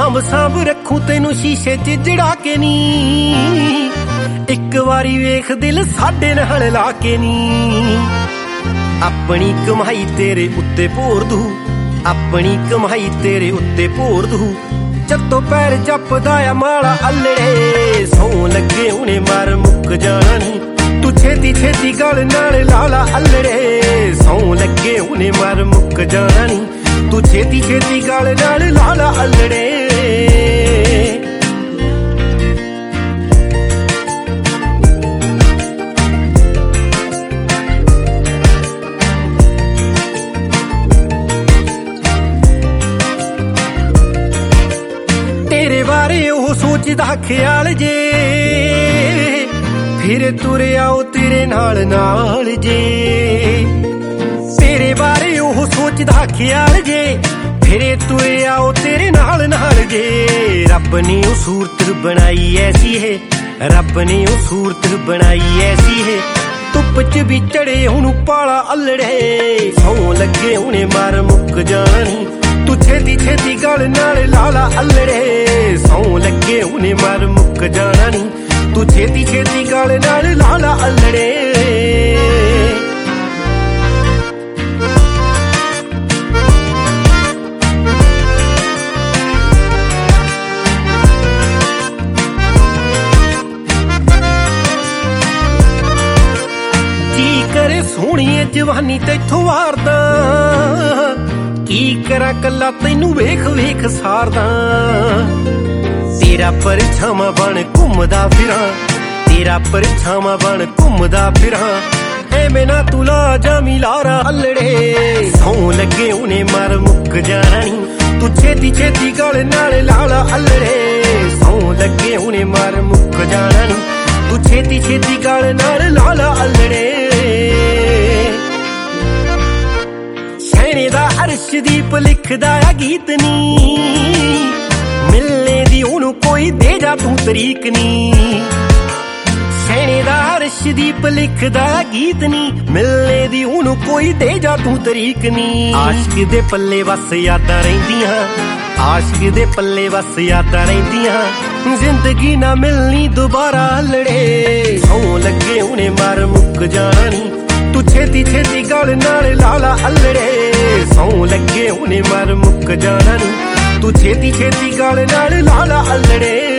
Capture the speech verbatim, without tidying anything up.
ਸਾਂਭ ਸਾਂਭ ਰੱਖੂ ਤੈਨੂੰ ਸ਼ੀਸ਼ੇ 'ਚ ਜੜਾ ਕੇ ਨੀ, ਇੱਕ ਵਾਰੀ ਵੇਖ ਦਿਲ ਸਾਡੇ ਨਾਲ ਲਾ ਕੇ ਨੀ। ਆਪਣੀ ਕਮਾਈ ਤੇਰੇ ਉੱਤੇ ਭੋਰ ਦੂ, ਆਪਣੀ ਕਮਾਈ ਤੇਰੇ ਉੱਤੇ ਭੋਰ ਦੂ। ਚੱਤੋਂ ਪੈਰ ਜਪਦਾ ਆ ਮਾਲਾ ਅੱਲੜੇ, ਸੌਂ ਲੱਗੇ ਹੁਣੇ ਮਰ ਮੁੱਕ ਜਾਣਾ ਨੀ। ਤੂੰ ਛੇਤੀ ਛੇਤੀ ਗਲ ਨਾਲ ਲਾਲਾ ਅੱਲੜੇ, ਸੌਂ ਲੱਗੇ ਹੁਣੇ ਮਰ ਮੁੱਕ ਜਾਣਾ ਨੀ। ਤੂੰ ਛੇਤੀ ਛੇਤੀ ਗਲ ਨਾਲ ਲਾਲਾ ਅੱਲੜੇ। ਤੇਰੇ ਬਾਰੇ ਉਹ ਸੋਚਦਾ ਖਿਆਲ ਜੇ, ਫਿਰ ਤੁਰਿਆ ਉਹ ਤੇਰੇ ਨਾਲ ਨਾਲ ਜੇ। ਤੇਰੇ ਬਾਰੇ ਉਹ ਸੋਚਦਾ ਖਿਆਲ ਜੇ, ਫਿਰੇ ਤੁਰਿਆ ਉਹ ਤੇਰੇ ਨਾਲ ਨਾਲ ਜੇ। ਰੱਬ ਨੇ ਉਹ ਸੂਰਤ ਬਣਾਈ ਐਸੀ ਹੈ, ਰੱਬ ਨੇ ਉਹ ਸੂਰਤ ਬਣਾਈ ਐਸੀ ਹੈ। ਧੁੱਪ 'ਚ ਵੀ ਚੜੇ ਉਹਨੂੰ ਪਾਲਾ ਅੱਲੜੇ, ਸੌਂ ਲੱਗੇ ਹੁਣੇ ਮਰ ਮੁੱਕ ਜਾਣੀ। ਤੂੰ ਛੇਤੀ ਛੇਤੀ ਗਲ ਨਾਲ ਲਾਲਾ ਅੱਲੜੇ, ਸੌਂ ਲੱਗੇ ਹੁਣੇ ਮਰ ਮੁੱਕ ਜਾਣਾ ਨੀ। ਤੂੰ ਛੇਤੀ ਛੇਤੀ ਗਲ ਨਾਲ ਲਾਲਾ ਅੱਲੜੇ। ਕੀ ਕਰੇ ਸੋਹਣੀਏ ਜਵਾਨੀ ਤੈਥੋਂ ਵਾਰਦਾ, ਕੀ ਕਰਾਂ ਕੱਲਾ ਤੈਨੂੰ ਵੇਖ ਵੇਖ ਸਾਰਦਾ। ਤੇਰਾ ਪਰਛਾਵਾਂ ਬਣ ਘੁੰਮਦਾ ਫਿਰਾਂ, ਤੇਰਾ ਪਰਛਾਵਾਂ ਬਣ ਘੁੰਮਦਾ ਫਿਰਾਂ। ਐਵੇਂ ਨਾ ਤੂੰ ਲਾ ਜਾਮੀ ਲਾਰਾ ਅੱਲੜੇ, ਸੌਂ ਲੱਗੇ ਹੁਣੇ ਮਰ ਮੁੱਕ ਜਾਣਾ ਨੀ। ਤੂੰ ਛੇਤੀ ਛੇਤੀ ਗਲ ਨਾਲ ਲਾਲਾ ਅੱਲੜੇ, ਸੌਂ ਲੱਗੇ ਹੁਣੇ ਮਰ ਮੁੱਕ ਜਾਣਾ ਨੀ। ਤੂੰ ਛੇਤੀ ਛੇਤੀ ਗਲ ਨਾਲ ਲਾਲਾ ਅੱਲੜੇ। ਸ਼ੈਣੇ ਦਾ ਅਰਸ਼ਦੀਪ ਲਿਖਦਾ ਆ ਗੀਤ ਨੀ, ਮਿਲਣੇ ਦੀ ਉਹਨੂੰ ਕੋਈ ਦੇ ਜਾ ਤੂੰ ਤਰੀਕ ਨੀ। ਸ਼ੈਣੇ ਦਾ ਅਰਸ਼ਦੀਪ ਲਿਖਦਾ ਗੀਤ ਨੀ, ਮਿਲਣੇ ਦੀ ਉਹਨੂੰ ਕੋਈ ਦੇ ਜਾ ਤੂੰ ਤਰੀਕ ਨੀ। ਆਸ਼ਕ ਦੇ ਪੱਲੇ ਬਸ ਯਾਦਾਂ ਰਹਿੰਦੀਆਂ, ਆਸ਼ਕ ਦੇ ਪੱਲੇ ਬਸ ਯਾਦਾਂ ਰਹਿੰਦੀਆਂ। ਜ਼ਿੰਦਗੀ ਨਾ ਮਿਲਣੀ ਦੁਬਾਰਾ ਅੱਲੜੇ, ਸੌਂ ਲੱਗੇ ਹੁਣੇ ਮਰ ਮੁੱਕ ਜਾਣਾ ਨੀ। ਤੂੰ ਛੇਤੀ ਛੇਤੀ ਗਲ ਨਾਲ ਲਾਲਾ ਅੱਲੜੇ, ਸੌਂ ਲੱਗੇ ਹੁਣੇ ਮਰ ਮੁੱਕ ਜਾਣਾ ਨੀ। ਤੂੰ ਛੇਤੀ ਛੇਤੀ ਗਲ ਨਾਲ ਲਾਲਾ ਅੱਲੜੇ।